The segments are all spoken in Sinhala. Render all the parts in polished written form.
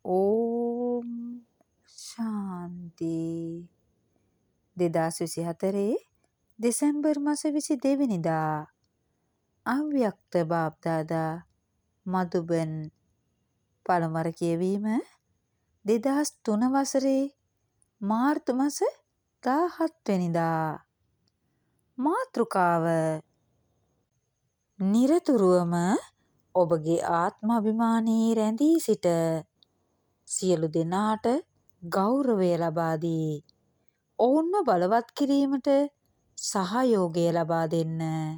ඕම් ශාන්ති 2024 දෙසැම්බර් මාස 22 වෙනිදා අව්‍යක්ත බාප්දාදා මදුබන් පළමුවර කියවීම 2003 වසරේ මාර්තු මාස 17 වෙනිදා මාතෘකාව නිරතුරුවම ඔබගේ ආත්ම අභිමානයේ රැඳී සිට සියලු දෙනාට ගෞරවය ලබා දී ඔවුන්ව බලවත් කිරීමට සහයෝගය ලබා දෙන්න.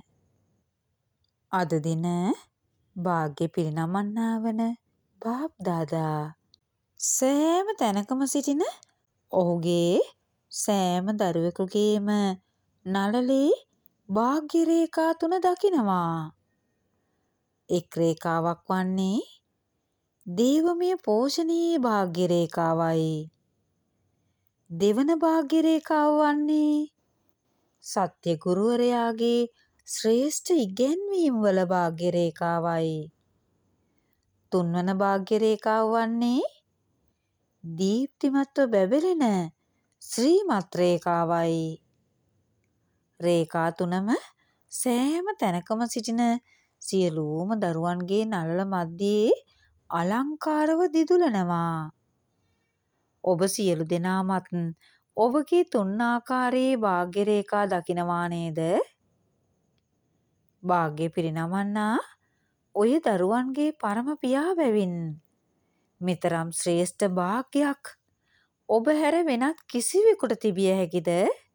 අද දින භාග්‍ය පිරිනමන්නා වන බාප්දාදා සෑම තැනකම සිටින ඔහුගේ සෑම දරුවෙකුගේම නළලේ භාග්‍ය රේඛා 3 දකිනවා. එක් රේඛාවක් වන්නේ දේවමය පෝෂණයේ භාග්‍ය රේඛාවයි. දෙවන භාග්‍ය රේඛාව වන්නේ සත්‍ය ගුරුවරයාගේ ශ්‍රේෂ්ඨ ඉගැන්වීම් වල භාග්‍ය රේඛාවයි. තුන්වන භාග්‍ය රේඛාව වන්නේ දීප්තිමත්ව බැබලෙන ශ්‍රීමත් රේඛාවයි. රේඛා තුනම සෑම තැනකම සිටින සියලුම දරුවන්ගේ නළල මැද්දේ අලංකාරව දිදුලනවා. ඔබ සියලු දෙනාමත් ඔබගේ තුන් ආකාරයේ භාග්‍ය රේඛා දකිනවා නේද? භාග්‍ය පිරිනමන්නා ඔය දරුවන්ගේ පරම පියා බැවින් මෙතරම් ශ්‍රේෂ්ඨ භාග්යක් ඔබ හැර වෙනත් කිසිවෙකුට තිබිය හැකිද?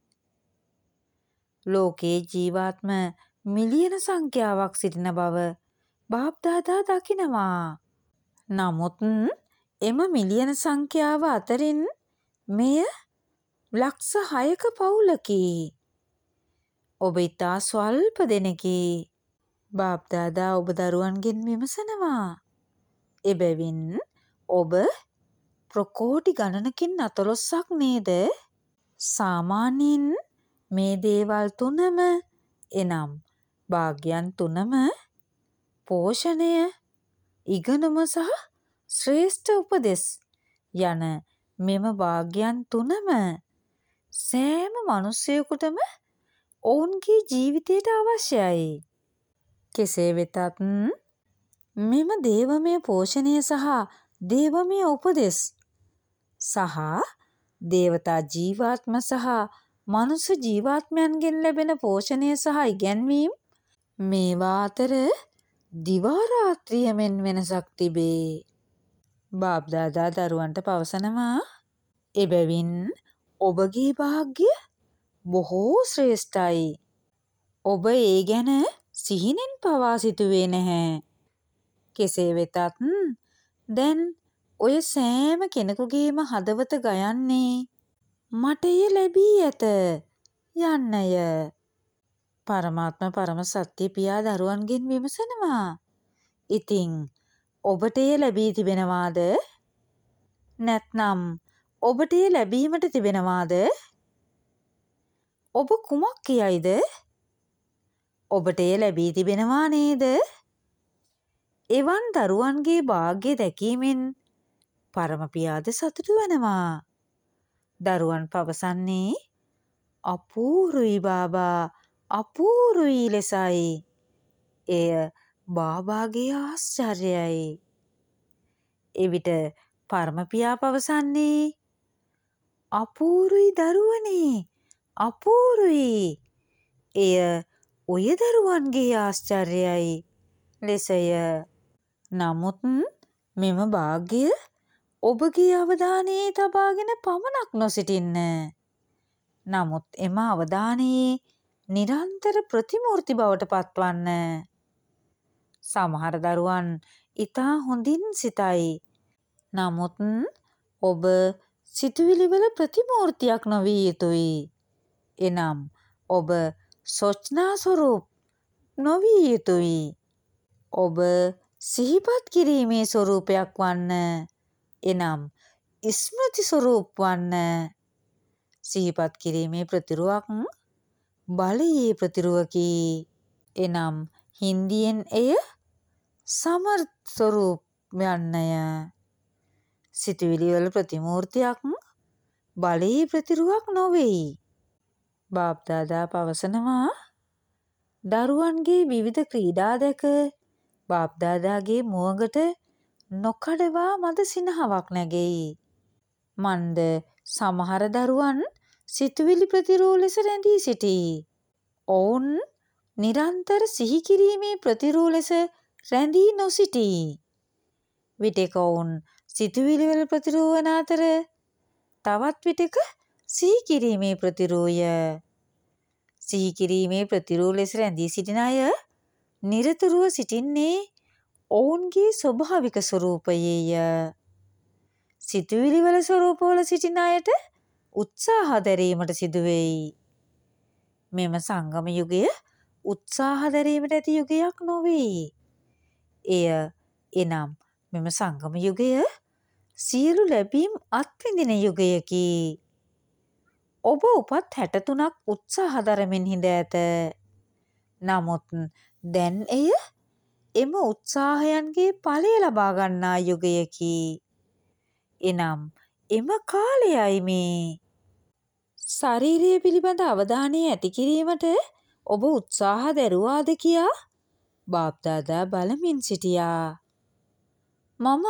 ලෝකේ ජීවාත්ම මිලියන සංඛ්‍යාවක් සිටින බව බාප්දාදා දකිනවා. නමුත් එම මිලියන සංඛ්‍යාව අතරින් මෙය ලක්ෂ 6ක පවුලකි. ඔබ ඉතා ස්වල්ප දෙනෙකි. බාප්දාදා ඔබ දරුවන්ගෙන් විමසනවා. එබැවින් ඔබ ප්‍රකෝටි ගණනකින් 14ක් නේද? සාමාන්‍යයෙන් මේ දේවල් තුනම එනම් භාග්‍යයන් තුනම පෝෂණය, ඉගෙනුම සහ ශ්‍රේෂ්ඨ උපදෙස් යන මෙම භාග්‍යයන් තුනම සෑම මිනිසෙකුටම ඔවුන්ගේ ජීවිතයට අවශ්‍යයි. කෙසේ වෙතත් මෙම දේවමය පෝෂණය සහ දේවමය උපදෙස් සහ දේවතා ජීවාත්ම සහ මනුෂ්‍ය ජීවාත්මයන්ගෙන් ලැබෙන පෝෂණය සහ ඉගැන්වීම් මේවා අතර දිවා රාත්‍රිය මෙන් වෙනසක් තිබේ. බාප්දාදා දරුවන්ට පවසනවා. එබැවින් ඔබගේ භාග්‍ය බොහෝ ශ්‍රේෂ්ඨයි. ඔබ ඒ ගැන සිහිනෙන් පවා සිතුවේ නැහැ. කෙසේ වෙතත් දැන් ඔය සෑම කෙනෙකුගේම හදවත ගයන්නේ මට එය ලැබී ඇත යන්නය. පරමාත්ම පරම සත්‍ය පියා දරුවන්ගෙන් විමසනවා. ඉතින් ඔබට එය ලැබී තිබෙනවාද? නැත්නම් ඔබට එය ලැබීමට තිබෙනවාද? ඔබ කුමක් කියයිද? ඔබට එය ලැබී තිබෙනවා නේද? එවන් දරුවන්ගේ භාග්‍ය දැකීමෙන් පරම පියාද සතුටු වෙනවා. දරුවන් පවසන්නේ අපූරුයි බාබා, අපූරුයි ලෙසයි. එය බාබාගේ ආශ්චර්යයි. එවිට පරම පියා පවසන්නේ අපූරුයි දරුවනේ, අපූරුයි. එය ඔය දරුවන්ගේ ආශ්චර්යයි ලෙසය. නමුත් මෙම භාග්‍ය ඔබගේ අවධානයේ තබාගෙන පමණක් නොසිටින්න. නමුත් එම අවධානයේ නිරන්තර ප්‍රතිමූර්ති බවට පත්වන්න. සමහර දරුවන් ඉතා හොඳින් සිතයි. නමුත් ඔබ සිතුවිලිවල ප්‍රතිමූර්තියක් නොවිය යුතුයි. එනම් ඔබ සොච්නා ස්වරූප නොවිය යුතුයි. ඔබ සිහිපත් කිරීමේ ස්වරූපයක් වන්න. එනම් ස්මෘති ස්වරූප වන්න. සිහිපත් කිරීමේ ප්‍රතිරුවක් බලයේ ප්‍රතිරුවකි. එනම් හින්දියෙන් එය සමර්ථ ස්වරූප යන්නය. සිතුවිලි වල ප්‍රතිමූර්තියක් බලයේ ප්‍රතිරුවක් නොවේයි. බාප්දාදා පවසනවා දරුවන්ගේ විවිධ ක්‍රීඩා දැක බාප්දාදාගේ මුවගට නොකඩවා මද සිනහවක් නැගෙයි. මන්ද සමහර දරුවන් සිතුවිලි ප්‍රතිරූ ලෙස රැඳී සිටී. ඔවුන් නිරන්තර සිහි කිරීමේ ප්‍රතිරූ ලෙස රැඳී නොසිටී. විටෙක ඔවුන් සිතුවිලි වල ප්‍රතිරූ වන අතර තවත් විටෙක සිහි කිරීමේ ප්‍රතිරූය. සිහි කිරීමේ ප්‍රතිරූ ලෙස රැඳී සිටින අය නිරතුරුව සිටින්නේ ඔවුන්ගේ ස්වභාවික ස්වરૂපයේය. සිතුවිලි වල ස්වરૂපවල සිටින අයට උත්සාහ දැරීමට සිදුවෙයි. මෙම සංගම යුගය උත්සාහ දැරීමට ඇති යුගයක් නොවේ. එනම් මෙම සංගම යුගය සියලු ලැබීම් අත්විඳින යුගයකි. ඔබ උපත් 63ක් උත්සාහ දරමින් හිඳ ඇත. නමුත් දැන් එය එම උත්සාහයන්ගේ ඵලය ලබා ගන්නා යුගයකි. එනම් එම කාලයයි මේ. ශරීරය පිළිබඳ අවධානය ඇති කිරීමට ඔබ උත්සාහ දැරුවාද කියා බාප්දාදා බලමින් සිටියා. මම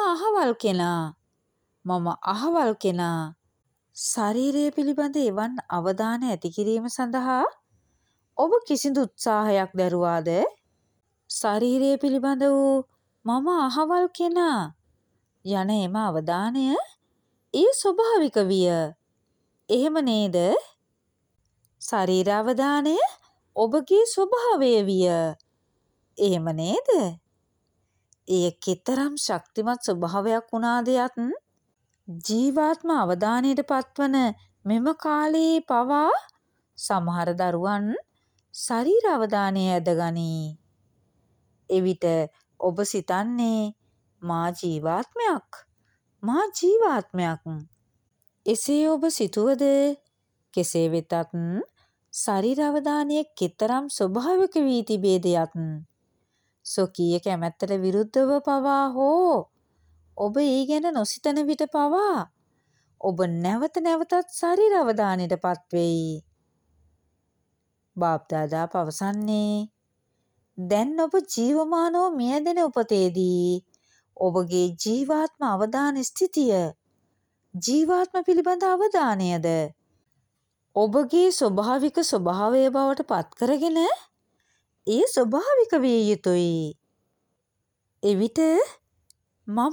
අහවල් කෙනා. ශරීරය පිළිබඳ එවන් අවධානය ඇති කිරීම සඳහා ඔබ කිසිදු උත්සාහයක් දැරුවාද? ශරීරය පිළිබඳ වූ මම අහවල් කෙනා යන එම අවධානය ඒ ස්වභාවික විය. එහෙම නේද? ශරීර අවධානය ඔබගේ ස්වභාවය විය. එහෙම නේද? එය කෙතරම් ශක්තිමත් ස්වභාවයක් වුණාද යත් ජීවාත්ම අවධානයට පත්වන මෙම කාලයේ පවා සමහර දරුවන් ශරීර අවධානය ඇදගනී. එවිට ඔබ සිතන්නේ මා ජීවාත්මයක්. එසේ ඔබ සිතුවද කෙසේ වෙතත් ශරීර අවධානය කෙතරම් ස්වභාවික වී තිබේද යත් ස්වකීය කැමැත්තට විරුද්ධව පවා හෝ ඔබ ඒ ගැන නොසිතන විට පවා ඔබ නැවත නැවතත් ශරීර අවධානයට පත්වෙයි. බාප්දාදා පවසන්නේ දැන් ඔබ ජීවමානව මියැදෙන උපතේදී ඔබගේ ජීවාත්ම අවධාන ස්ථිතිය ජීවාත්ම පිළිබඳ අවධානයද ඔබගේ ස්වභාවික ස්වභාවය බවට පත් කරගෙන ඒ ස්වභාවික විය යුතුයි. එවිට මා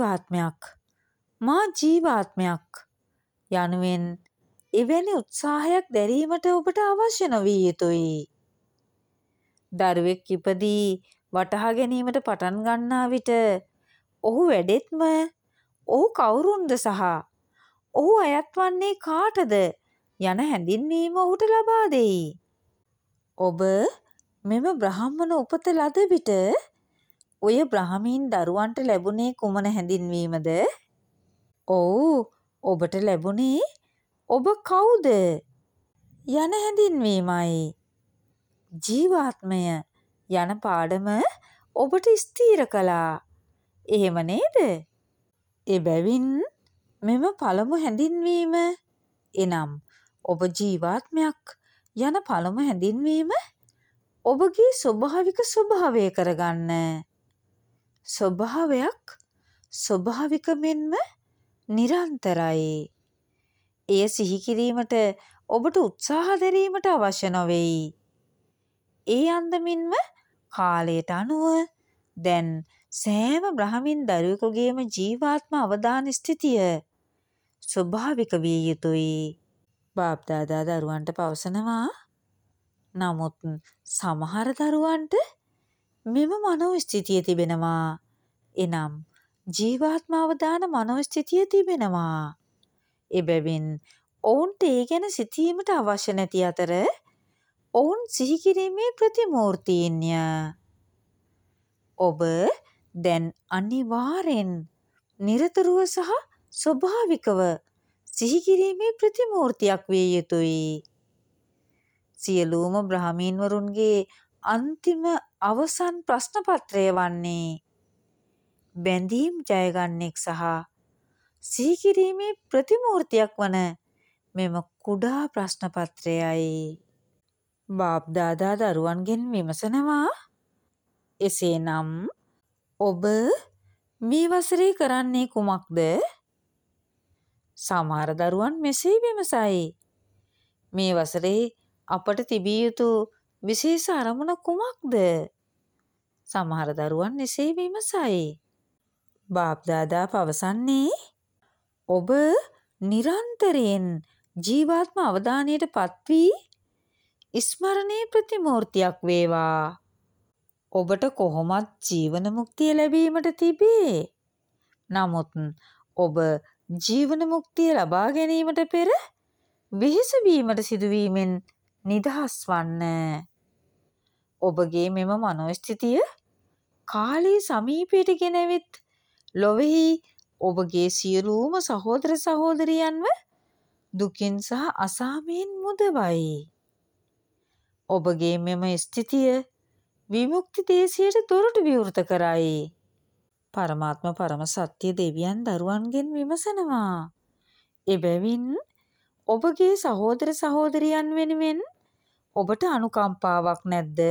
ජීවාත්මයක් යනුවෙන් එවැනි උත්සාහයක් දැරීමට ඔබට අවශ්‍ය නොවිය යුතුයි. දරුවෙක් ඉපදී වටහා ගැනීමට පටන් ගන්නා විට ඔහු වැඩෙත්ම ඔහු කවුරුන්ද සහ ඔහු අයත් වන්නේ කාටද යන හැඳින්වීම ඔහුට ලබා දෙයි. ඔබ මෙම බ්‍රාහ්මණ උපත ලද විට ඔය බ්‍රාහ්මීන් දරුවන්ට ලැබුණේ කුමන හැඳින්වීමද? ඔබට ලැබුණේ ඔබ කවුද යන හැඳින්වීමයි. ජීවාත්මය යන පාඩම ඔබට ස්ථීර කළා. එහෙම නේද? එබැවින් මෙම පළමු හැඳින්වීම එනම් ඔබ ජීවාත්මයක් යන පළමු හැඳින්වීම ඔබගේ ස්වභාවික ස්වභාවය කරගන්න. ස්වභාවික මෙන්ම නිරන්තරයි. එය සිහි කිරීමට ඔබට උත්සාහ දැරීමට අවශ්‍ය නොවේයි. ඒ අන්දමින්ම කාලයට අනුව දැන් සෑම බ්‍රාහ්මීන් දරුවෙකුගේම ජීවාත්ම අවධාන ස්ථිතිය ස්වභාවික විය යුතුයි. බාප්දාදා දරුවන්ට පවසනවා නමුත් සමහර දරුවන්ට මෙම මනෝස්ථිතිය තිබෙනවා. එනම් ජීවාත්ම අවධාන මනෝස්ථිතිය තිබෙනවා. එබැවින් ඔවුන්ට ඒ ගැන සිතීමට අවශ්‍ය නැති අතර ඔවුන් සිහි කිරීමේ ප්‍රතිමූර්තීන්ය. ඔබ දැන් අනිවාර්යෙන් නිරතුරුව සහ ස්වභාවිකව සිහි කිරීමේ ප්‍රතිමූර්තියක් විය යුතුයි. සියලුම බ්‍රාහ්මීන් වරුන්ගේ අන්තිම අවසන් ප්‍රශ්න පත්‍රය වන්නේ බැඳීම් ජයගන්නෙක් සහ සීකිරීමේ ප්‍රතිමූර්තියක් වන මෙම කුඩා ප්‍රශ්න පත්‍රයයි. බාප්දාදා දරුවන්ගෙන් විමසනවා, එසේනම් ඔබ මේ වසරේ කරන්නේ කුමක්ද? සමහර දරුවන් මෙසේ විමසයි. මේ වසරේ අපට තිබිය යුතු විශේෂ අරමුණ කුමක්ද? සමහර දරුවන් එසේ විමසයි. බාප්දාදා පවසන්නේ, ඔබ නිරන්තරයෙන් ජීවාත්ම අවධානයට පත්වී ස්මරණයේ ප්‍රතිමූර්තියක් වේවා. ඔබට කොහොමත් ජීවන මුක්තිය ලැබීමට තිබේ. නමුත් ඔබ ජීවන මුක්තිය ලබා ගැනීමට පෙර වෙහෙස වීමට සිදුවීමෙන් නිදහස් වන්න. ඔබගේ මෙම මනෝස්ථිතිය කාලයේ සමීපයට ගෙනවිත් ලොවෙහි ඔබගේ සියලුම සහෝදර සහෝදරියන්ව දුකින් සහ අසාමයෙන් මුදවයි. ඔබගේ මෙම ස්ථිතිය විමුක්ති දේශයට දොරටු විවෘත කරයි. පරමාත්ම පරම සත්‍ය දෙවියන් දරුවන්ගෙන් විමසනවා, එබැවින් ඔබගේ සහෝදර සහෝදරියන් වෙනුවෙන් ඔබට අනුකම්පාවක් නැද්ද?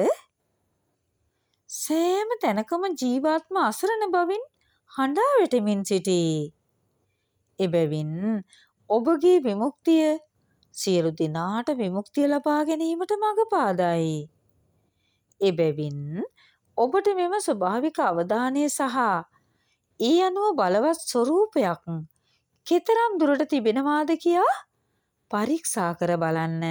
සෑම තැනකම ජීවාත්ම අසරණ බවින් හඬා වැටෙමින් සිටී. එබැවින් ඔබගේ විමුක්තිය සියලු දෙනාට විමුක්තිය ලබා ගැනීමට මඟ පාදයි. එබැවින් ඔබට මෙම ස්වභාවික අවධානය සහ ඒ අනුව බලවත් ස්වરૂපයක් කෙතරම් දුරට තිබෙනවාද කියා පරීක්ෂා කර බලන්න.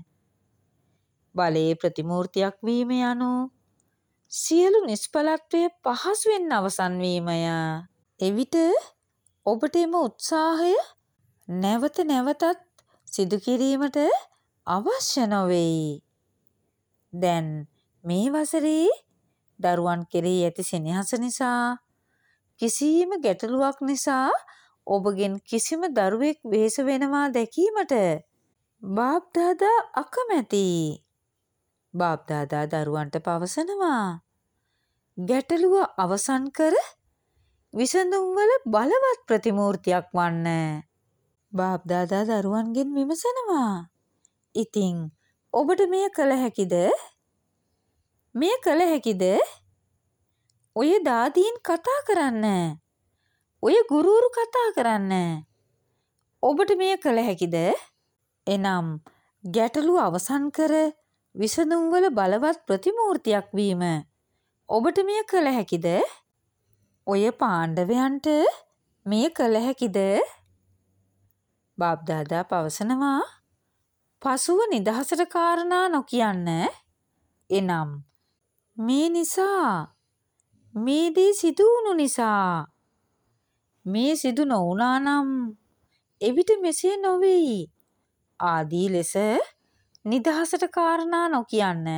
බලයේ ප්‍රතිමූර්තියක් වීම යනු සියලු නිෂ්ඵලත්වය පහසුවෙන් අවසන් වීමය. එවිට ඔබට එම උත්සාහය නැවත නැවතත් සිදු කිරීමට අවශ්‍ය නොවේයි. දැන් මේ වසරේ දරුවන් කෙරෙහි ඇති සෙනෙහස නිසා, කිසියම් ගැටලුවක් නිසා ඔබගෙන් කිසිම දරුවෙක් වෙහෙස වෙනවා දැකීමට බාප්දාදා අකමැතියි. බාප්දාදා දරුවන්ට පවසනවා, ගැටලුව අවසන් කර විසඳුම්වල බලවත් ප්‍රතිමූර්තියක් වන්න. බාප්දාදා දරුවන්ගෙන් විමසනවා, ඉතින් ඔබට මෙය කළ හැකිද? මෙය කළ හැකිද? ඔය දාදීන් කතා කරන්න. ඔය ගුරුවරු කතා කරන්න. ඔබට මෙය කළ හැකිද? එනම් ගැටලුව අවසන් කර විසඳුම්වල බලවත් ප්‍රතිමූර්තියක් වීම ඔබට මෙය කළ හැකිද? ඔය පාණ්ඩවයන්ට මෙය කළ හැකිද? බාප්දාදා පවසනවා, පසුව නිදහසට කාරණා නොකියන්න. එනම් මේ නිසා, මේ දේ සිදු වුණු නිසා, මේ සිදු නොවුණා නම් එවිට මෙසේ නොවේයි ආදී ලෙස නිදහසට කාරණා නොකියන්න.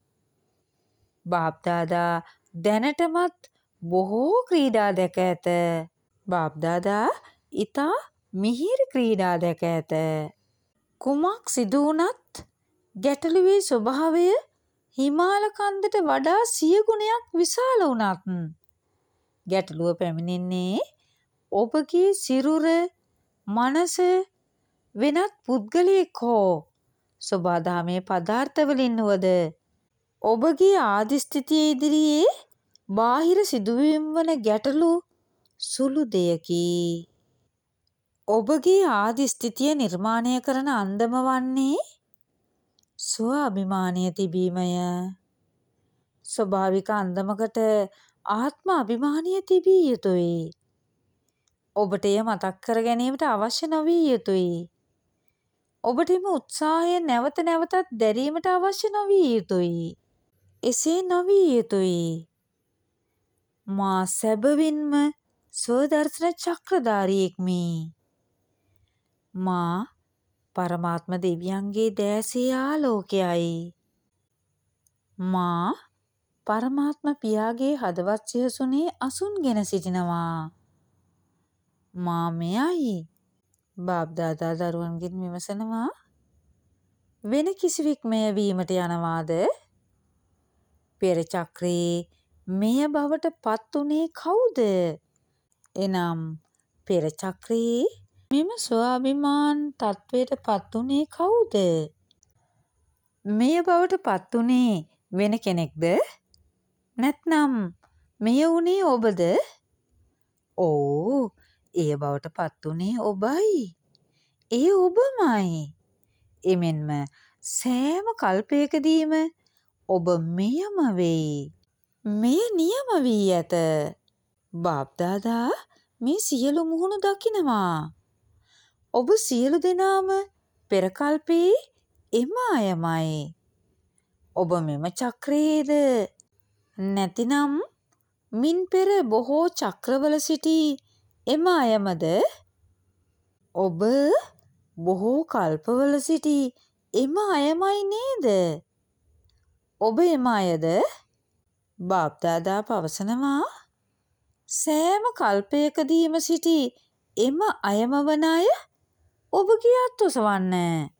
බාප්දාදා දැනටමත් බොහෝ ක්‍රීඩා දැක ඇත. බාප්දාදා ඊතා මිහිරි ක්‍රීඩා දැක ඇත. කුමක් සිදු වුණත් ගැටලුවේ ස්වභාවය හිමාල කන්දට වඩා 100 ගුණයක් විශාල වුණත් ගැටලුව පැමිණෙන්නේ ඔබගේ සිරුර, මනස, වෙනත් පුද්ගලයෙක් හෝ සබාධමේ පදාර්ථ වලින් වද ඔබගේ ආදිස්ථිතිය ඉදිරියේ බාහිර සිදුවීම් වන ගැටලු සුළු දෙයකි. ඔබගේ ආදිස්ථිතිය නිර්මාණය කරන අන්දම වන්නේ ස්ව අභිමානය තිබීමය. ස්වභාවික අන්දමකට ආත්ම අභිමානය තිබිය යුතුයි. ඔබට එය මතක් කර ගැනීමට අවශ්‍ය නොවිය යුතුයි. ඔබට එම උත්සාහය නැවත නැවතත් දැරීමට අවශ්‍ය නොවිය යුතුයි. එසේ නොවිය යුතුයි. මා සැබවින්ම ස්වදර්ශන චක්‍රධාරියෙක්මි. මා පරමාත්ම දෙවියන්ගේ දෑසේ ආලෝකයයි. මා පරමාත්ම පියාගේ හදවත් සිහසුනේ අසුන්ගෙන සිටිනවා. මා මෙයයි. බාප්දාදා දරුවන්ගෙන් විමසනවා, වෙන කිසිවෙක් මෙය වීමට යනවාද? පෙර චක්‍රයේ මෙය බවට පත් උනේ කවුද? එනම් පෙර චක්‍රයේ මෙම ස්වාභිමාන තත්වයට පත්වුණේ කවුද? මෙය බවට පත්වුණේ වෙන කෙනෙක්ද? නැත්නම් මෙය වුණේ ඔබද? ඕ, එය බවට පත්වුණේ ඔබයි. එය ඔබමයි. එමෙන්ම සෑම කල්පයකදීම ඔබ මෙයම වෙයි. මෙය නියම වී ඇත. බාප්දාදා මේ සියලු මුහුණු දකිනවා. ඔබ සියලු දෙනාම පෙර කල්පයේ එම අයමයි. ඔබ මෙම චක්‍රයේද? නැතිනම් මින් පෙර බොහෝ චක්‍රවල සිටි එම අයමද? ඔබ බොහෝ කල්පවල සිටි එම අයමයි නේද? ඔබ එම අයද? බාප්දාදා පවසනවා සෑම කල්පයකදීම සිටි එම අයම වන අය ඔබගේ අත් ඔසවන්න.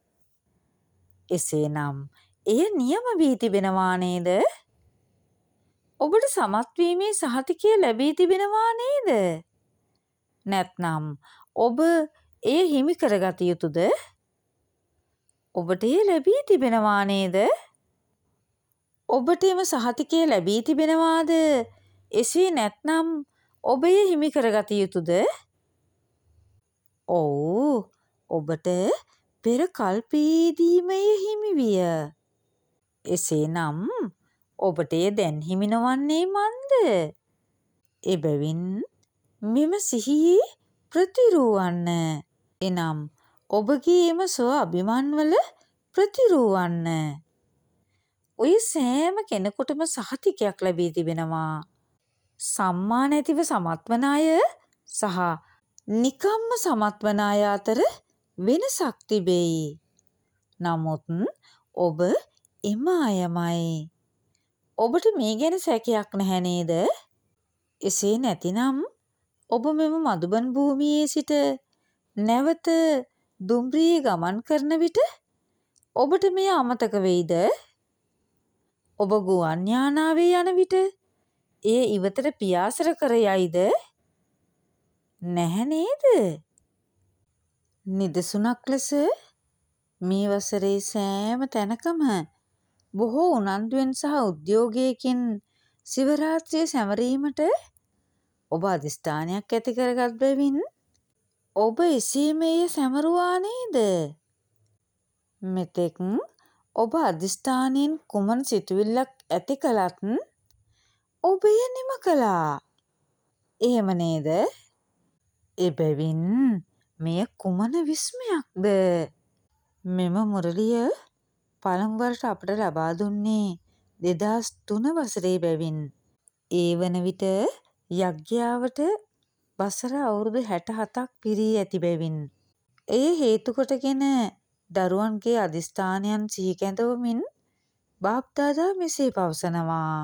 එසේනම් එය නියම වී තිබෙනවා නේද? ඔබට සමත් වීමේ සහතිකය ලැබී තිබෙනවා නේද? නැත්නම් ඔබ එය හිමි කරගත යුතුද? ඔබට එය ලැබී තිබෙනවා නේද? ඔබට එම සහතිකය ලැබී තිබෙනවාද? එසේ නැත්නම් ඔබ එය හිමි කරගත යුතුද? ඔව්, ඔබට පෙර කල්පයේදීම එය හිමි විය. එසේනම් ඔබට එය දැන් හිමි නොවන්නේ මන්ද? එබැවින් මෙම සිහියේ ප්‍රතිරූවන්න. එනම් ඔබගේ එම ස්ව අභිමානවල ප්‍රතිරූවන්න. ඔය සෑම කෙනෙකුටම සහතිකයක් ලැබී තිබෙනවා. සම්මා නැතිව සමත්වන අය සහ නිකම්ම සමත්වන අය අතර වෙනසක් තිබෙයි. නමුත් ඔබ එම අයමයි. ඔබට මේ ගැන සැකයක් නැහැ නේද? එසේ නැතිනම් ඔබ මෙම මදුබන් භූමියේ සිට නැවත දුම්රියේ ගමන් කරන විට ඔබට මෙය අමතක වෙයිද? ඔබ ගුවන් යානාවේ යන විට එය ඉවතට පියාසර කර යයිද? නැහැ නේද? නිදසුනක් ලෙස මේ වසරේ සෑම තැනකම බොහෝ උනන්දුවෙන් සහ උද්‍යෝගයකින් සිව රාත්‍රිය සැමරීමට ඔබ අධිෂ්ඨානයක් ඇති කරගත් බැවින් ඔබ එසේම එය සැමරුවා නේද? මෙතෙක් ඔබ අධිෂ්ඨානයෙන් කුමන සිතුවිල්ලක් ඇති කළත් ඔබ එය නිම කළා. එහෙම නේද? එබැවින් මෙය කුමන විස්මයක්ද? මෙම මුරලිය පළමු වරට අපට ලබා දුන්නේ 2003 වසරේ බැවින් ඒ වන විට යග්‍යාවට වසර අවුරුදු 67ක් පිරී ඇති බැවින් එය හේතු කොටගෙන දරුවන්ගේ අධිෂ්ඨානයන් සිහි කැඳවමින් බාප්දාදා මෙසේ පවසනවා.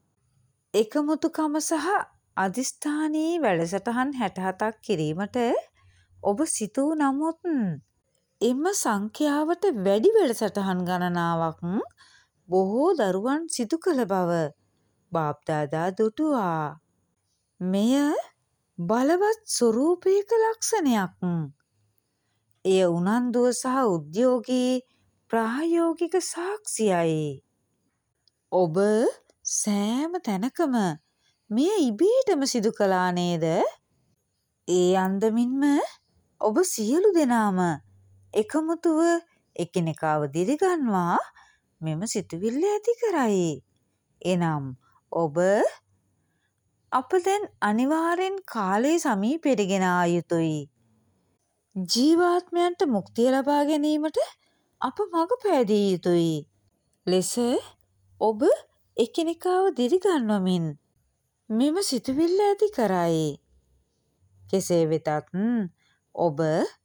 එකමුතුකම සහ අධිෂ්ඨානී වැඩසටහන් 67ක් කිරීමට ඔබ සිතූ නමුත් එම සංඛ්‍යාවට වැඩි වැඩසටහන් ගණනාවක් බොහෝ දරුවන් සිදු කළ බව බාප්දාදා දුටුවා. මෙය බලවත් ස්වරූපයක ලක්ෂණයක්. එය උනන්දුව සහ උද්‍යෝගී ප්‍රායෝගික සාක්ෂියයි. ඔබ සෑම තැනකම මෙය ඉබේටම සිදු කළා නේද? ඒ අන්දමින්ම ඔබ සියලු දෙනාම එකමුතුව එකිනෙකාව දිරිගන්වා මෙම සිතුවිල්ල ඇති කරයි. එනම් ඔබ අප දැන් අනිවාර්යෙන් කාලයේ සමීපයට ගෙන ආ යුතුයි. ජීවාත්මයන්ට මුක්තිය ලබා ගැනීමට අප මඟ පෑදිය යුතුයි. ලෙස ඔබ එකිනෙකාව දිරිගන්වමින් මෙම සිතුවිල්ල ඇති කරයි. කෙසේ වෙතත් ඔබ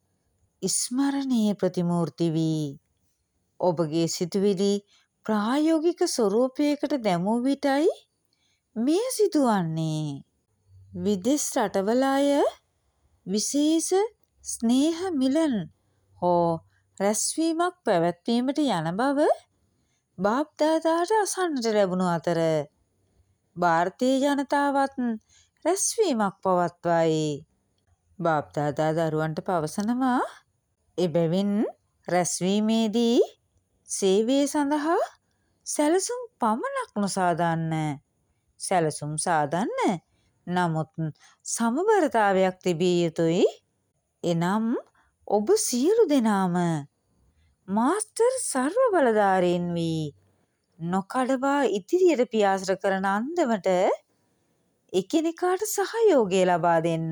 ස්මරණීය ප්‍රතිමූර්ති වී ඔබගේ සිතුවිලි ප්‍රායෝගික ස්වරූපයකට දැමූ විටයි මෙය සිදුවන්නේ. විදෙස් රටවල අය විශේෂ ස්නේහ මිලන් හෝ රැස්වීමක් පැවැත්වීමට යන බව බාප්දාදාට අසන්නට ලැබුණු අතර ಭಾರತೀಯ ජනතාවත් රැස්වීමක් පවත්වයි. බාප්දාදා දරුවන්ට පවසනවා එබැවින් රැස්වීමේදී සේවය සඳහා සැලසුම් පමණක් නොසාදන්න. සැලසුම් සාදන්න. නමුත් සමබරතාවයක් තිබිය යුතුයි. එනම් ඔබ සියලු දෙනාම මාස්ටර් සර්ව බලධාරීන් වී නොකඩවා ඉදිරියට පියාසර කරන අන්දමට එකිනෙකාට සහයෝගය ලබා දෙන්න.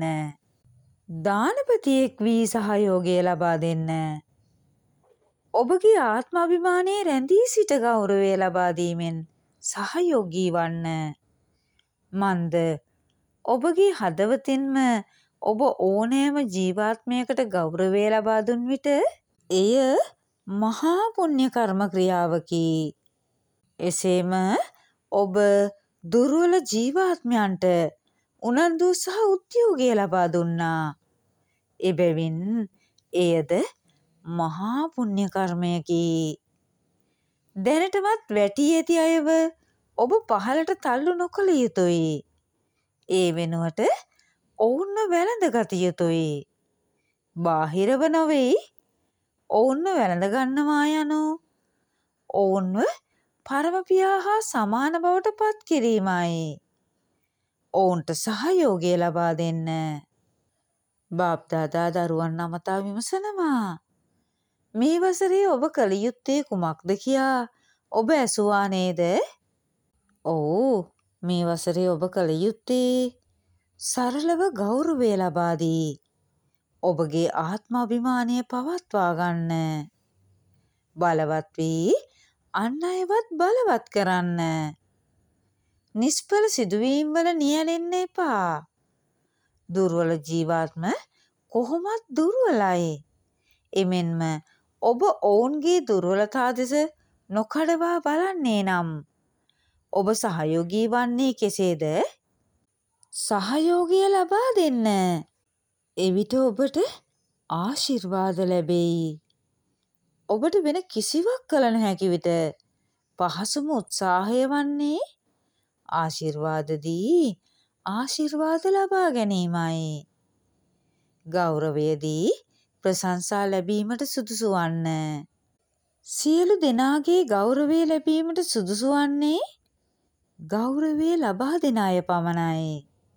දානපතියෙක් වී සහයෝගය ලබා දෙන්න. ඔබගේ ආත්මාභිමානයේ රැඳී සිට ගෞරවය ලබා දීමෙන් සහයෝගී වන්න. මන්ද ඔබගේ හදවතින්ම ඔබ ඕනෑම ජීවාත්මයකට ගෞරවය ලබා දුන් විට එය මහා පුණ්‍ය කර්ම ක්‍රියාවකි. එසේම ඔබ දුර්වල ජීවාත්මයන්ට උනන්දු සහ උද්‍යෝගය ලබා දුන්නා. එබැවින් එයද මහා පුණ්‍ය කර්මයකි. දැනටමත් වැටී ඇති අයව ඔබ පහළට තල්ලු නොකළ යුතුයි. ඒ වෙනුවට ඔවුන්ව වැළඳගත යුතුයි. බාහිරව නොවෙයි. ඔවුන්ව වැළඳ ගන්නවා යනු ඔවුන්ව පරමපියා හා සමාන බවට පත් කිරීමයි. ඔවුන්ට සහයෝගය ලබා දෙන්න. බාප්දාදා දරුවන් අමතා විමසනවා. මේ වසරේ ඔබ කළ යුත්තේ කුමක්ද කියා ඔබ ඇසුවා නේද? ඔව්, මේ වසරේ ඔබ කළ යුත්තේ සරලව ගෞරවය ලබා දී ඔබගේ ආත්මාභිමානය පවත්වා ගන්න. බලවත් වී අන් අයවත් බලවත් කරන්න. නිෂ්ඵල සිදුවීම් වල නියැලෙන්න එපා. දුර්වල ජීවාත්ම කොහොමත් දුර්වලයි. එමෙන්ම ඔබ ඔවුන්ගේ දුර්වලතා දෙස නොකඩවා බලන්නේ නම් ඔබ සහයෝගී වන්නේ කෙසේද? සහයෝගය ලබා දෙන්න. එවිට ඔබට ආශිර්වාද ලැබෙයි. ඔබට වෙන කිසිවක් කළ නොහැකි විට පහසුම උත්සාහය වන්නේ ආශිර්වාද දී ආශිර්වාද ලබා ගැනීමයි. ගෞරවයේදී ප්‍රශංසා ලැබීමට සුදුසු වන්න. සියලු දෙනාගේ ගෞරවය ලැබීමට සුදුසු වන්නේ ගෞරවය ලබා දෙන අය පමණයි.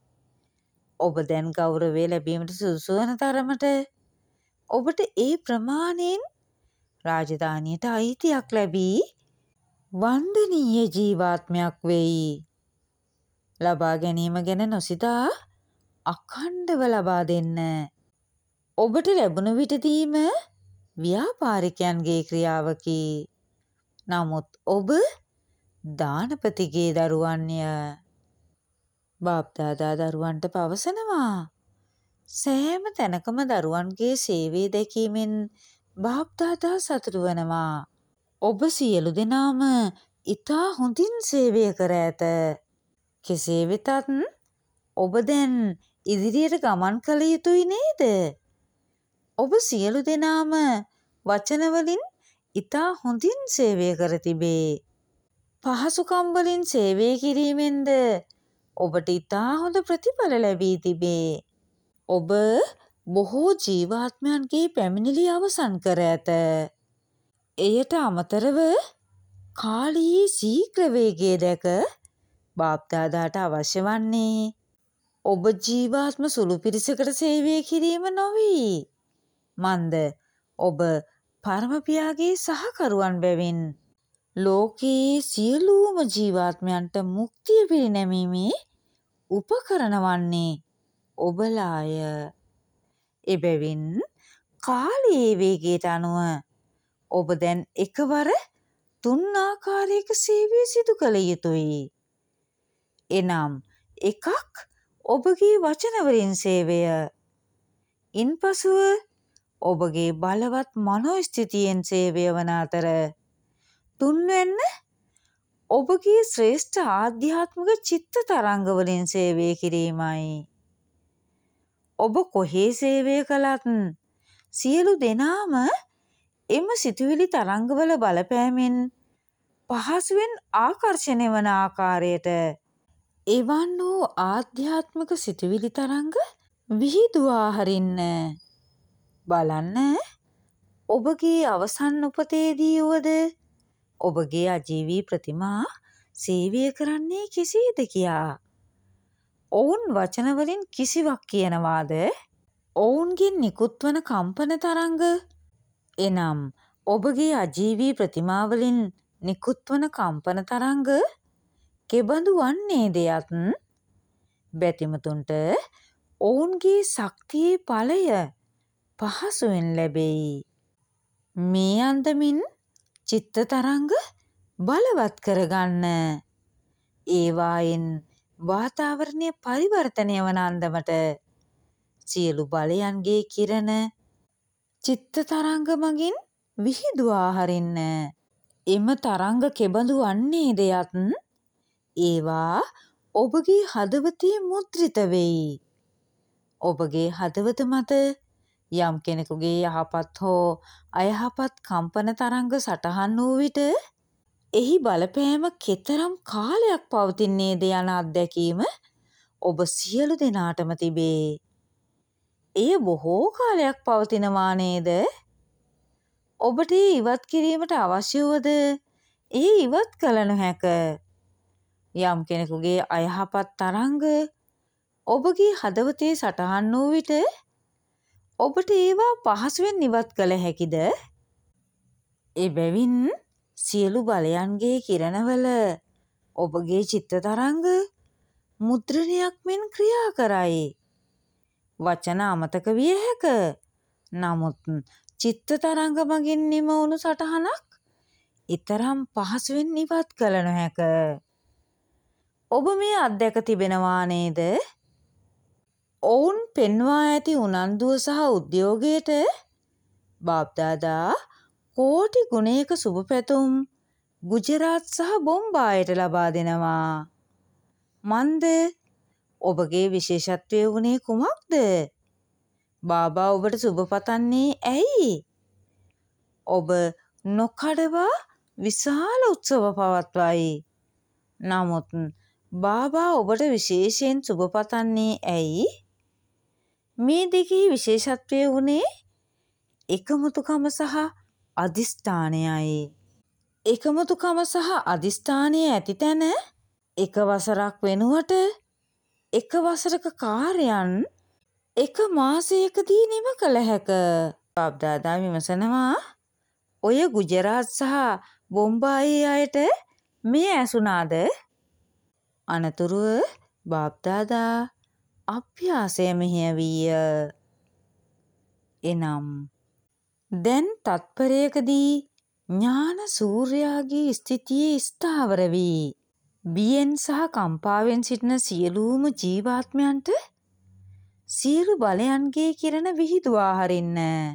ඔබ දැන් ගෞරවය ලැබීමට සුදුසු වන තරමට ඔබට ඒ ප්‍රමාණයෙන් රාජධානියට අයිතියක් ලැබී වන්දනීය ජීවාත්මයක් වෙයි. ලබා ගැනීම ගැන නොසිතා අඛණ්ඩව ලබා දෙන්න. ඔබට ලැබුණු විටදීම ව්‍යාපාරිකයන්ගේ ක්‍රියාවකි. නමුත් ඔබ දානපතිගේ දරුවන්ය. බාප්දාදා දරුවන්ට පවසනවා. සෑම තැනකම දරුවන්ගේ සේවය දැකීමෙන් බාප්දාදා සතුටු වෙනවා. ඔබ සියලු දෙනාම ඉතා හොඳින් සේවය කර ඇත. කෙසේ වෙතත් ඔබ දැන් ඉදිරියට ගමන් කළ යුතුයි නේද? ඔබ සියලු දෙනාම වචනවලින් ඉතා හොඳින් සේවය කර තිබේ. පහසුකම් වලින් සේවය කිරීමෙන්ද ඔබට ඉතා හොඳ ප්‍රතිඵල ලැබී තිබේ. ඔබ බොහෝ ජීවාත්මයන්ගේ පැමිණිලි අවසන් කර ඇත. එයට අමතරව කාලයේ ශීඝ්‍ර වේගය දැක බාප්දාදාට අවශ්‍ය වන්නේ ඔබ ජීවාත්ම සුළු පිරිසකට සේවය කිරීම නොවේ. මන්ද ඔබ පරමපියාගේ සහකරුවන් බැවින් ලෝකයේ සියලුම ජීවාත්මයන්ට මුක්තිය පිරිනැමීමේ උපකරණ වන්නේ ඔබලාය. එබැවින් කාලයේ වේගයට අනුව ඔබ දැන් එකවර 3 ආකාරයක සේවය සිදු කළ යුතුයි. එනම් 1. ඔබගේ වචනවලින් සේවය. ඉන්පසුව ඔබගේ බලවත් මනෝස්ථිතියෙන් සේවය වන අතර 3 ඔබගේ ශ්‍රේෂ්ඨ ආධ්‍යාත්මික චිත්ත තරංගවලින් සේවය කිරීමයි. ඔබ කොහේ සේවය කළත් සියලු දෙනාම එම සිතුවිලි තරංගවල බලපෑමෙන් පහසුවෙන් ආකර්ෂණය වන ආකාරයට එවන් වූ ආධ්‍යාත්මික සිතුවිලි තරංග විහිදුවා හරින්න. බලන්න ඔබගේ අවසන් උපතේදී වුවද ඔබගේ අජීවී ප්‍රතිමා සේවය කරන්නේ කෙසේද කියා. ඔවුන් වචනවලින් කිසිවක් කියනවාද? ඔවුන්ගෙන් නිකුත්වන කම්පන තරංග එනම් ඔබගේ අජීවී ප්‍රතිමාවලින් නිකුත්වන කම්පන තරංග කෙබඳු වන්නේද යත් බැතිමතුන්ට ඔවුන්ගේ ශක්තියේ ඵලය පහසුවෙන් ලැබෙයි. මේ අන්දමින් චිත්ත තරංග බලවත් කරගන්න. ඒවායින් වාතාවරණය පරිවර්තනය වන අන්දමට සියලු බලයන්ගේ කිරණ චිත්ත තරංග මගින් විහිදුවා හරින්න. එම තරංග කෙබඳු වන්නේද යත් ඒවා ඔබගේ හදවතේ මුද්‍රිත වෙයි. ඔබගේ හදවත මත යම් කෙනෙකුගේ යහපත් හෝ අයහපත් කම්පන තරංග සටහන් වූ විට එහි බලපෑම කෙතරම් කාලයක් පවතින්නේද යන අත්දැකීම ඔබ සියලු දෙනාටම තිබේ. එය බොහෝ කාලයක් පවතිනවා නේද? ඔබට ඉවත් කිරීමට අවශ්‍ය වුවද ඒ ඉවත් කළ නොහැක. යම් කෙනෙකුගේ අයහපත් තරංග ඔබගේ හදවතේ සටහන් වූ විට ඔබට ඒවා පහසුවෙන් ඉවත් කළ හැකිද? එබැවින් සියලු බලයන්ගේ කිරණවල ඔබගේ චිත්ත තරංග මුද්‍රණයක් මෙන් ක්‍රියා කරයි. වචන අමතක විය හැක. නමුත් චිත්ත තරංග මගින් නිම වුණු සටහනක් ඊතරම් පහසුවෙන් ඉවත් කළ නොහැක. ඔබ මේ අත්දැක තිබෙනවා නේද? ඔවුන් පෙන්වා ඇති උනන්දුව සහ උද්‍යෝගයට බාප්දාදා කෝටි ගුණයක සුබ පැතුම් ගුජරාත් සහ බොම්බායට ලබා දෙනවා. මන්ද ඔබගේ විශේෂත්වය වුණේ කුමක්ද? බාබා ඔබට සුබ පතන්නේ ඇයි? ඔබ නොකඩවා විශාල උත්සව පවත්වයි. නමුත් බාබා ඔබට විශේෂයෙන් සුබ පතන්නේ ඇයි? මේ දෙකේ විශේෂත්වය වුණේ එකමුතුකම සහ අදිස්ථානයයි. එකමුතුකම සහ අදිස්ථානය ඇති තැන එක වසරක් වෙනුවට එක වසරක කාර්යයන් එක මාසයකදී නිම කළ හැක. බාප්දාදා විමසනවා, ඔය ගුජරාත් සහ බොම්බායේ අයට මේ ඇසුනාද? අනතුරුව බාප්දාදා අභ්‍යාසය මෙහෙයවීය. එනම් දැන් තත්පරයකදී ඥාන සූර්යාගේ ස්ථිතියේ ස්ථාවර වී බියෙන් සහ කම්පාවෙන් සිටින සියලුම ජීවාත්මයන්ට සියලු බලයන්ගේ කිරණ විහිදුවා හරින්න.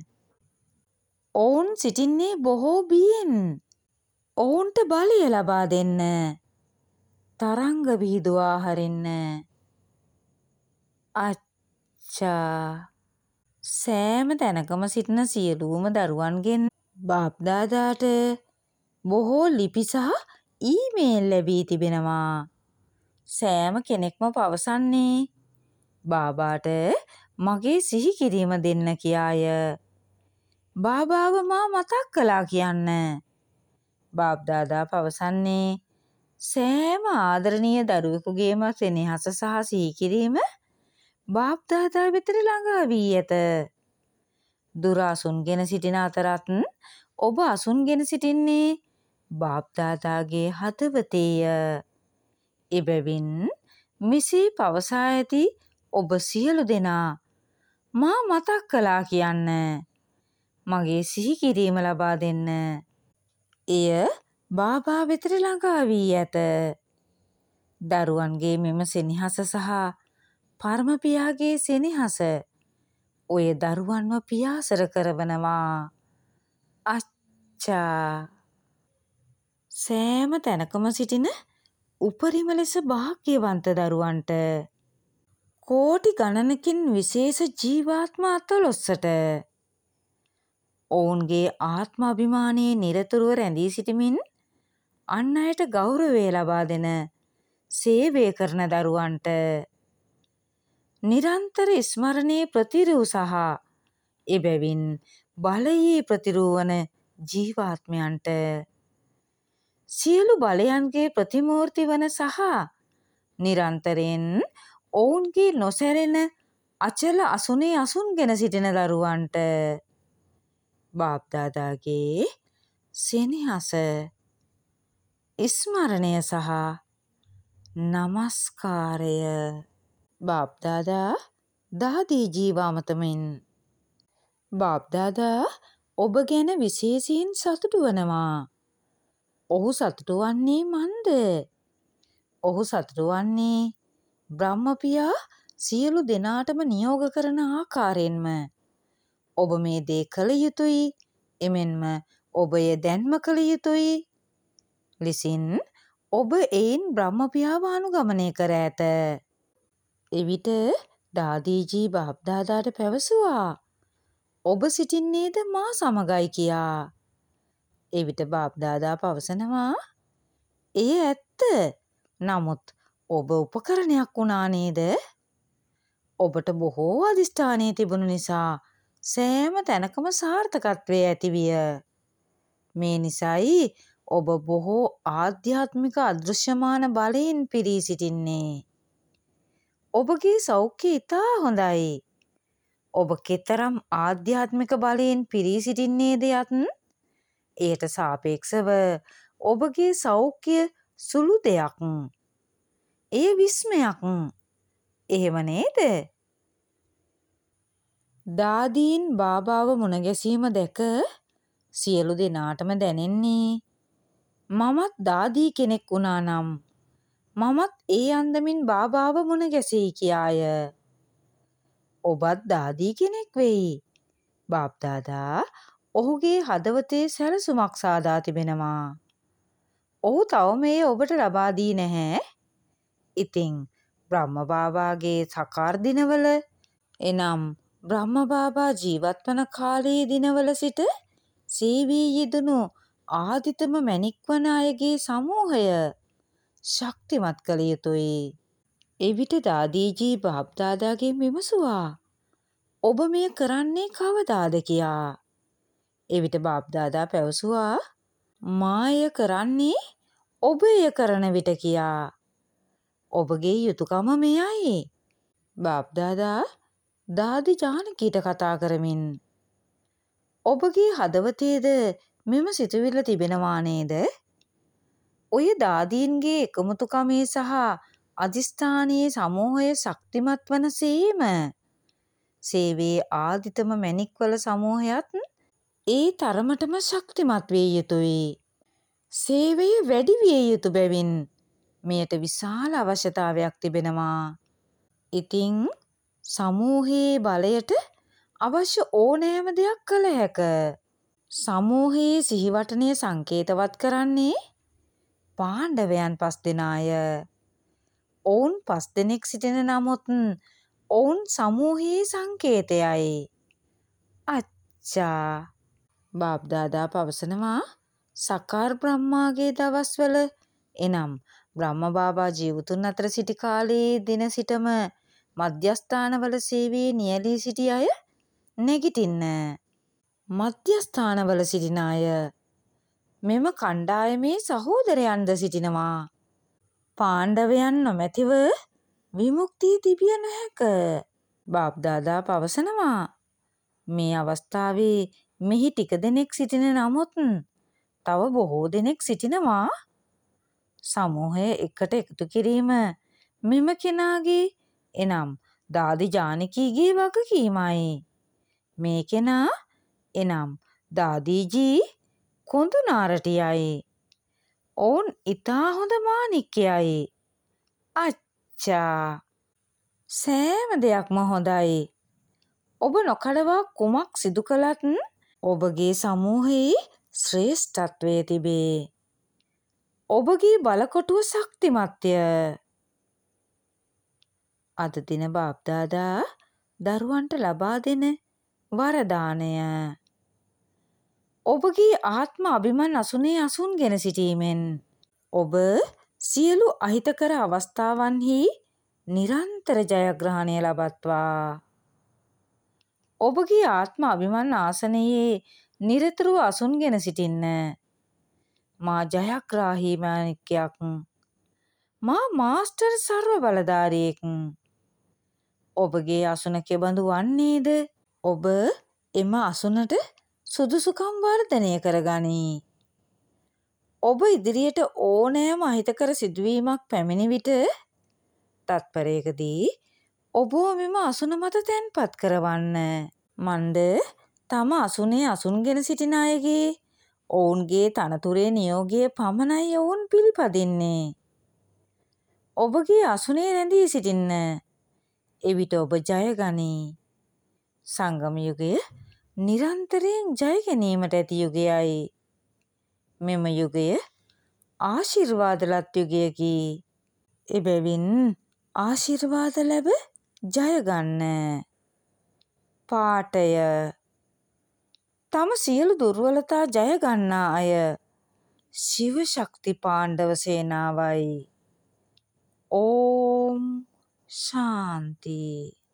ඔවුන් සිටින්නේ බොහෝ බියෙන්. ඔවුන්ට බලය ලබා දෙන්න. තරංග විහිදුවා හරින්න. අච්චා. සෑම තැනකම සිටින සියලුම දරුවන්ගෙන් බාප්දාදාට බොහෝ ලිපි සහ ඊමේල් ලැබී තිබෙනවා. සෑම කෙනෙක්ම පවසන්නේ බාබාට මගේ සිහි කිරීම දෙන්න කියාය. බාබාව මා මතක් කළා කියන්න. බාප්දාදා පවසන්නේ සෑම ආදරණීය දරුවෙකුගේම සෙනෙහස සහ සිහි කිරීම බාප්දාදා වෙතට ළඟා වී ඇත. දුර අසුන්ගෙන සිටින අතරත් ඔබ අසුන්ගෙන සිටින්නේ බාප්දාදාගේ හදවතේය. එබැවින් මෙසේ පවසා ඇති ඔබ සියලු දෙනා මා මතක් කළා කියන්න. මගේ සිහි කිරීම ලබා දෙන්න. එය බාබා වෙතට ළඟා වී ඇත. දරුවන්ගේ මෙම සෙනෙහස සහ පරම පියාගේ සෙනෙහස ඔය දරුවන්ව පියාසර කරවනවා. අච්චා. සෑම තැනකම සිටින උපරිම ලෙස භාග්‍යවන්ත දරුවන්ට කෝටි ගණනකින් විශේෂ ජීවාත්ම 14ට ඔවුන්ගේ ආත්ම අභිමානයේ නිරතුරුව රැඳී සිටිමින් අන් අයට ගෞරවය ලබා දෙන සේවය කරන දරුවන්ට නිරන්තර ස්මරණයේ ප්‍රතිරූ සහ එබැවින් බලයේ ප්‍රතිරූවන ජීවාත්මයන්ට සියලු බලයන්ගේ ප්‍රතිමූර්ති වන සහ නිරන්තරයෙන් ඔවුන්ගේ නොසැරෙන අචල අසුනේ අසුන්ගෙන සිටින දරුවන්ට බාප්දාදාගේ සෙනෙහස ස්මරණය සහ නමස්කාරය. බාප්දාදා දාදී ජීවාමතමින් බාප්දාදා ඔබ ගැන විශේෂයෙන් සතුටු වනවා. ඔහු සතුටු වන්නේ මන්ද? ඔහු සතුටු වන්නේ බ්‍රහ්මපියා සියලු දෙනාටම නියෝග කරන ආකාරයෙන්ම. ඔබ මේ දේ කළ යුතුයි. එමෙන්ම ඔබ එය දැන්ම කළ යුතුයි. ලෙසින් ඔබ එයින් බ්‍රහ්මපියාව අනුගමනය කර ඇත. එවිට දාදීජී බාප්දාදාට පැවසුවා ඔබ සිටින්නේද මා සමගයි කියා. එවිට බාප්දාදා පවසනවා එය ඇත්ත. නමුත් ඔබ උපකරණයක් වුණා නේද? ඔබට බොහෝ අධිෂ්ඨානය තිබුණු නිසා සෑම තැනකම සාර්ථකත්වය ඇතිවිය. මේ නිසයි ඔබ බොහෝ ආධ්‍යාත්මික අදෘශ්‍යමාන බලයෙන් පිරී සිටින්නේ. ඔබගේ සෞඛ්‍යය ඉතා හොඳයි. ඔබ කෙතරම් ආධ්‍යාත්මික බලයෙන් පිරී සිටින්නේද යත් එයට සාපේක්ෂව ඔබගේ සෞඛ්‍ය සුළු දෙයක්. එය විස්මයක්. එහෙම නේද? දාදීන් බාබාව මුණගැසීම දැක සියලු දෙනාටම දැනෙන්නේ මමත් දාදී කෙනෙක් වුණා නම් මමත් ඒ අන්දමින් බාබාව මුණගැසෙයි කියාය. ඔබත් දාදී කෙනෙක් වෙයි. බාප්දාදා ඔහුගේ හදවතේ සැලසුමක් සාදා තිබෙනවා. ඔහු තවම එය ඔබට ලබා දී නැහැ. ඉතින් බ්‍රහ්ම බාබාගේ සකාර් දිනවල එනම් බ්‍රහ්ම බාබා ජීවත් වන කාලයේ දිනවල සිට සේවී යෙදුණු ආදිතම මැණික් වන අයගේ සමූහය ශක්තිමත් කළ යුතුයි. එවිට දාදීජී බාප්දාදාගෙන් විමසුවා ඔබ මෙය කරන්නේ කවදාද කියා. එවිට බාප්දාදා පැවසුවා මා එය කරන්නේ ඔබ එය කරන විට කියා. ඔබගේ යුතුයකම මෙයයි. බාප්දාදා දාදි ජානකීට කතා කරමින් ඔබගේ හදවතේද මෙම සිතුවිල්ල තිබෙනවා නේද? ඔය දාදීන්ගේ එකමුතුකමේ සහ අධිෂ්ඨානයේ සමූහය ශක්තිමත් වන සේම සේවයේ ආදිතම මැණික්වල සමූහයත් ඒ තරමටම ශක්තිමත් විය යුතුයි. සේවය වැඩි විය යුතු බැවින් මෙයට විශාල අවශ්‍යතාවයක් තිබෙනවා. ඉතින් සමූහයේ බලයට අවශ්‍ය ඕනෑම දෙයක් කළ හැක. සමූහයේ සිහිවටනය සංකේතවත් කරන්නේ පාණ්ඩවයන් 5 දෙනාය. ඔවුන් 5 දෙනෙක් සිටින නමුත් ඔවුන් සමූහයේ සංකේතයයි. අච්චා. බාප්දාදා පවසනවා සකාර් බ්‍රහ්මාගේ දවස්වල එනම් බ්‍රහ්ම බාබා ජීවතුන් අතර සිටි කාලයේ දින සිටම මධ්‍යස්ථානවල සේවයේ නියැලී සිටි අය නැගිටින්න. මධ්‍යස්ථානවල සිටින අය මෙම කණ්ඩායමේ සහෝදරයන්ද සිටිනවා. පාණ්ඩවයන් නොමැතිව විමුක්තිය තිබිය නොහැක. බාප්දාදා පවසනවා මේ අවස්ථාවේ මෙහි ටික දෙනෙක් සිටින නමුත් තව බොහෝ දෙනෙක් සිටිනවා. සමූහය එකට එකතු කිරීම මෙම කෙනාගේ එනම් දාදි ජානකීගේ වගකීමයි. මේ කෙනා එනම් දාදීජී කොඳුනාරටියයි. ඔවුන් ඉතා හොඳ මාණික්කයයි. අච්චා. සෑම දෙයක්ම හොඳයි. ඔබ නොකඩවා කුමක් සිදු කළත් ඔබගේ සමූහයේ ශ්‍රේෂ්ඨත්වය තිබේ. ඔබගේ බලකොටුව ශක්තිමත්ය. අද දින බාප්දාදා දරුවන්ට ලබා දෙන වරදානය. ඔබගේ ආත්ම අභිමන් අසුනේ අසුන්ගෙන සිටීමෙන් ඔබ සියලු අහිතකර අවස්ථාවන්හි නිරන්තර ජයග්‍රහණය ලබත්වා. ඔබගේ ආත්ම අභිමන් ආසනයේ නිරතුරුව අසුන්ගෙන සිටින්න. මා ජයග්‍රාහී මාණික්කයක්. මා මාස්ටර් සර්ව බලධාරියෙක්. ඔබගේ අසුන කෙබඳු වන්නේද? ඔබ එම අසුනට සුදුසුකම් වර්ධනය කරගනී. ඔබ ඉදිරියට ඕනෑම අහිතකර සිදුවීමක් පැමිණි විට තත්පරයකදී ඔබ මෙම අසුන මත තැන්පත් කරවන්න. මන්ද තම අසුනේ අසුන්ගෙන සිටින අයගේ ඔවුන්ගේ තනතුරේ නියෝගය පමණයි ඔවුන් පිළිපදින්නේ. ඔබගේ අසුනේ රැඳී සිටින්න. එවිට ඔබ ජයගනී. සංගම යුගය නිරන්තරයෙන් ජය ගැනීමට ඇති යුගයයි. මෙම යුගය ආශිර්වාදලත් යුගයකි. එබැවින් ආශිර්වාද ලැබ ජයගන්න. පාඨය තම සියලු දුර්වලතා ජයගන්නා අය ශිව ශක්ති පාණ්ඩව සේනාවයි. ඕම් ශාන්ති.